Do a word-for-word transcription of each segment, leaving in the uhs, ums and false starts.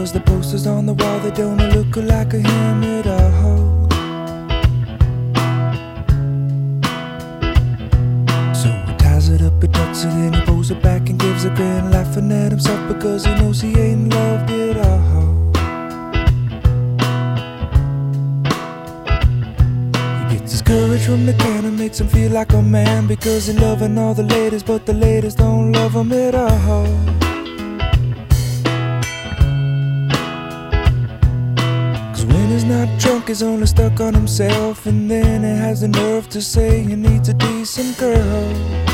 because the posters on the wall, they don't look like a him at all. So he ties it up, he tucks it in, he pulls it back and gives a grin, laughing at himself because he knows he ain't loved at all. He gets his courage from the can and makes him feel like a man, because he's loving all the ladies, but the ladies don't love him at all. He's not drunk, he's only stuck on himself, and then he has the nerve to say he needs a decent girl.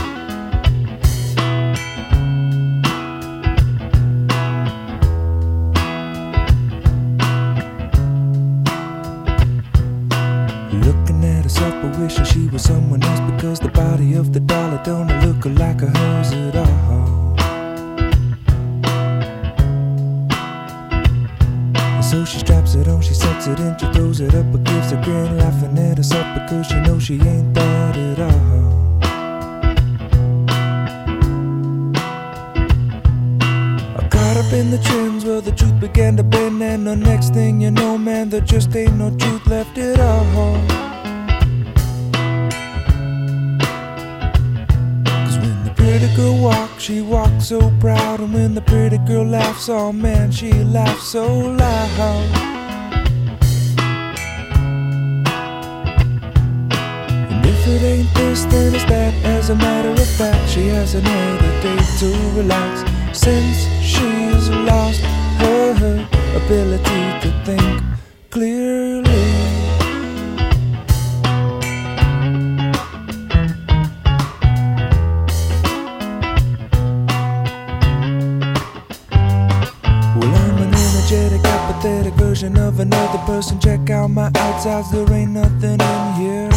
Looking at herself, but wishing she was someone else, because the body of the dollar don't look like hers at all. So she straps it on, she sets it in, she throws it up, but gives a grin, laughing at herself because she knows she ain't that at all. I caught up in the trends, well the truth began to bend, and the next thing you know, man, there just ain't no truth left at all. Cause when the pretty girl walks, she walks so proud, and when the pretty girl laughs, oh man, she laughs so loud. And if it ain't this, then it's that. As a matter of fact, she hasn't had a day to relax since she's lost her, her ability to think clearly. Apathetic version of another person. Check out my outsides, there ain't nothing in here.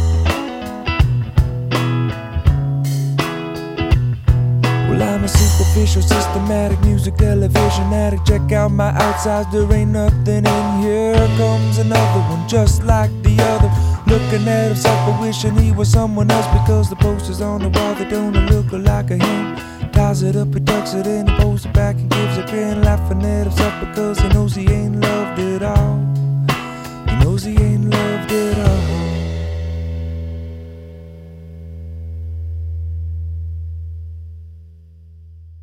Well, I'm a superficial, systematic music television addict. Check out my outsides, there ain't nothing in here. Comes another one just like the other, looking at himself but wishing he was someone else, because the posters on the wall, they don't look like a him. Ties it up, he tucks it in, he pulls it back and gives a grin, laughing at himself because he knows he ain't